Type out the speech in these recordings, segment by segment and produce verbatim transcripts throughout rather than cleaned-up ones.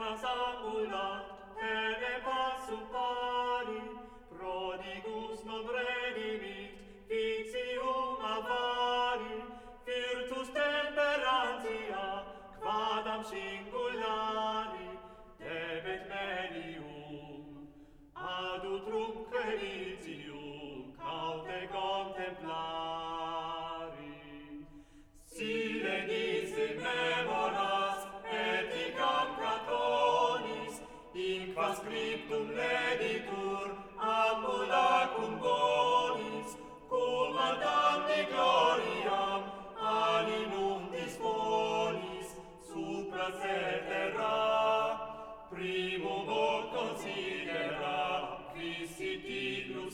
Regnas angulat, ene passum pari, prodigus non redimit, vitium avari, virtus temperantia, quadam singulari, debet melium, ad utrumque litium, caute contemplari. Sile nisi memoras, ethicam Platonis, in qua scriptum leditur, ambulacrum bonis, cum ad damni gloriam, animum disponis, supra cetera, primum hoc considera, quis sit ignus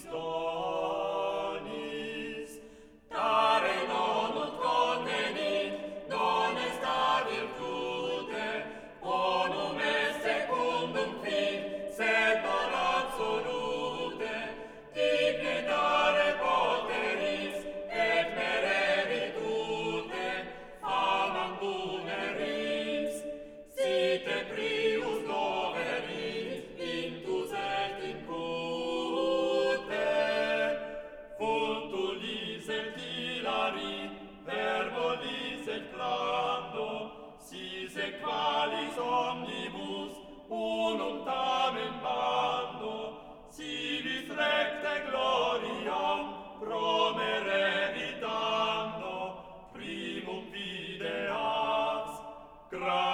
donis. Dare non ut convenit, non est a virtute, bonum est secundum quid, sed non absolute, digne dare poteris, et mereritute, famam muneris, site prius doveris, intus et incute, vultulis et hilari, verbolis et clando, si se qualis omnibus, unum tamen bando, civis recte gloriam, promere dando, primum videas, gra